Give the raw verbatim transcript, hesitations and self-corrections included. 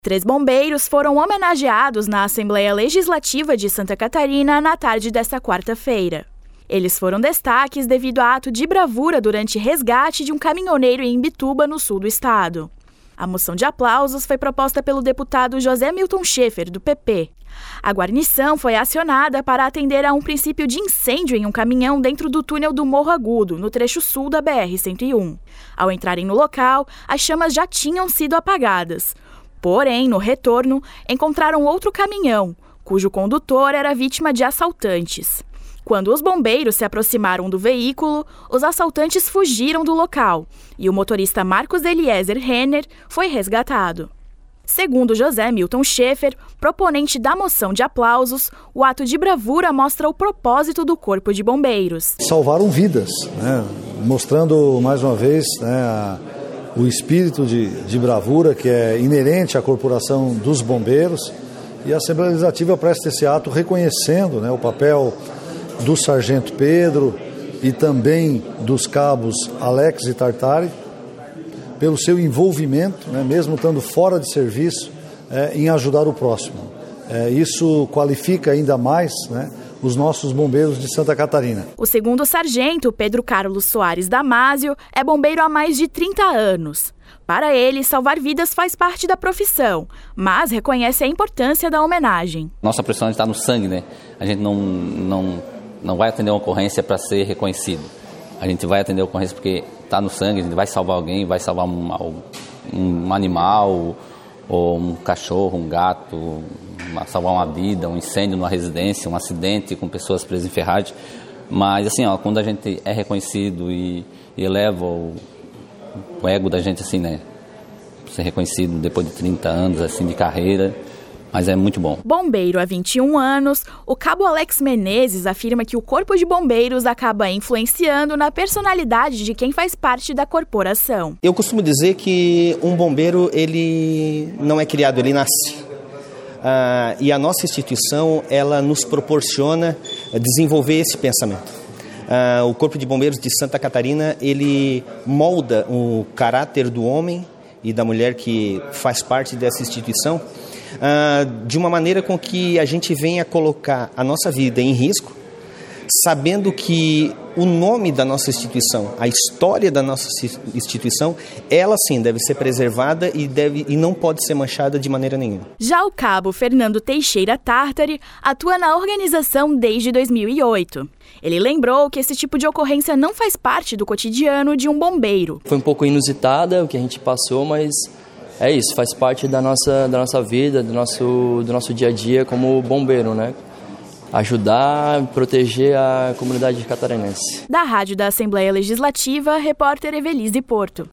Três bombeiros foram homenageados na Assembleia Legislativa de Santa Catarina na tarde desta quarta-feira. Eles foram destaques devido a ato de bravura durante resgate de um caminhoneiro em Imbituba, no sul do estado. A moção de aplausos foi proposta pelo deputado José Milton Schaefer, do P P. A guarnição foi acionada para atender a um princípio de incêndio em um caminhão dentro do túnel do Morro Agudo, no trecho sul da B R cento e um. Ao entrarem no local, as chamas já tinham sido apagadas. Porém, no retorno, encontraram outro caminhão, cujo condutor era vítima de assaltantes. Quando os bombeiros se aproximaram do veículo, os assaltantes fugiram do local e o motorista Marcos Eliezer Renner foi resgatado. Segundo José Milton Schaefer, proponente da moção de aplausos, o ato de bravura mostra o propósito do Corpo de Bombeiros. Salvaram vidas, né? Mostrando mais uma vez, né, a... o espírito de, de bravura que é inerente à corporação dos bombeiros, e a Assembleia Legislativa presta esse ato reconhecendo, né, o papel do Sargento Pedro e também dos cabos Alex e Tartari, pelo seu envolvimento, né, mesmo estando fora de serviço, é, em ajudar o próximo. É, isso qualifica ainda mais, né, os nossos bombeiros de Santa Catarina. O segundo sargento, Pedro Carlos Soares Damásio, é bombeiro há mais de trinta anos. Para ele, salvar vidas faz parte da profissão, mas reconhece a importância da homenagem. Nossa profissão está no sangue, né? A gente não, não, não vai atender uma ocorrência para ser reconhecido. A gente vai atender a ocorrência porque está no sangue, a gente vai salvar alguém, vai salvar um, um animal, ou um cachorro, um gato, salvar uma vida, um incêndio numa residência, um acidente com pessoas presas em ferragem. Mas assim, ó, quando a gente é reconhecido e, e eleva o, o ego da gente, assim, né, ser reconhecido depois de trinta anos assim, de carreira, mas é muito bom. Bombeiro há vinte e um anos, o cabo Alex Menezes afirma que o Corpo de Bombeiros acaba influenciando na personalidade de quem faz parte da corporação. Eu costumo dizer que um bombeiro, ele não é criado, ele nasce. Ah, e a nossa instituição, ela nos proporciona desenvolver esse pensamento. Ah, o Corpo de Bombeiros de Santa Catarina, ele molda o caráter do homem e da mulher que faz parte dessa instituição, ah, de uma maneira com que a gente venha colocar a nossa vida em risco, sabendo que o nome da nossa instituição, a história da nossa instituição, ela sim deve ser preservada e, deve, e não pode ser manchada de maneira nenhuma. Já o cabo Fernando Teixeira Tartari atua na organização desde dois mil e oito. Ele lembrou que esse tipo de ocorrência não faz parte do cotidiano de um bombeiro. Foi um pouco inusitada o que a gente passou, mas é isso, faz parte da nossa, da nossa vida, do nosso, do nosso dia a dia como bombeiro, né? Ajudar, proteger a comunidade catarinense. Da Rádio da Assembleia Legislativa, repórter Evelise Porto.